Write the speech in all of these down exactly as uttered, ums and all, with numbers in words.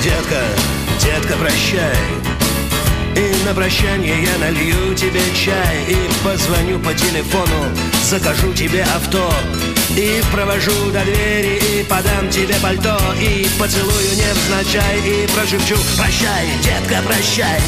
детка, детка, прощай. И на прощание я налью тебе чай, и позвоню по телефону, закажу тебе авто, и провожу до двери, и подам тебе пальто, и поцелую невзначай, и прошепчу: прощай, детка, прощай.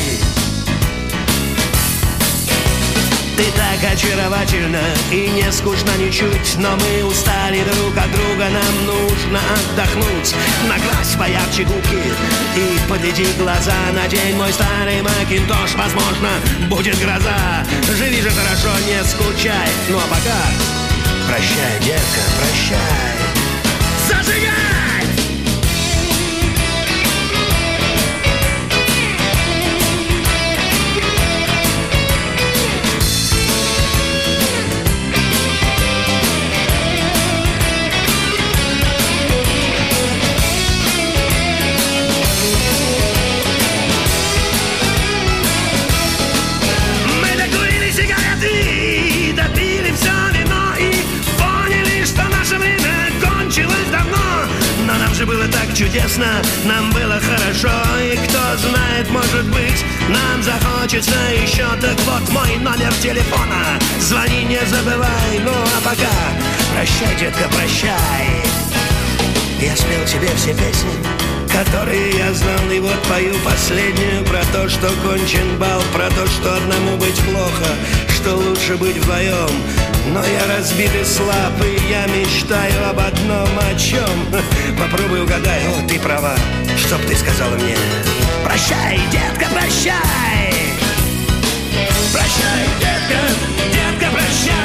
Ты так очаровательна и не скучно ничуть, но мы устали друг от друга, нам нужно отдохнуть. Накрась поярче губки и подведи глаза, надень мой старый макинтош, возможно, будет гроза. Живи же хорошо, не скучай, ну а пока прощай, детка, прощай. Зажигай! Было так чудесно, нам было хорошо, и кто знает, может быть, нам захочется еще. Так вот мой номер телефона, звони, не забывай. Ну а пока прощай, детка, прощай. Я спел тебе все песни, которые я знал, и вот пою последнюю про то, что кончен бал, про то, что одному быть плохо, что лучше быть вдвоем. Но я разбит и слаб, и я мечтаю об одном, о чем. Попробуй угадай, о, ты права, чтоб ты сказала мне: прощай, детка, прощай. Прощай, детка, детка, прощай.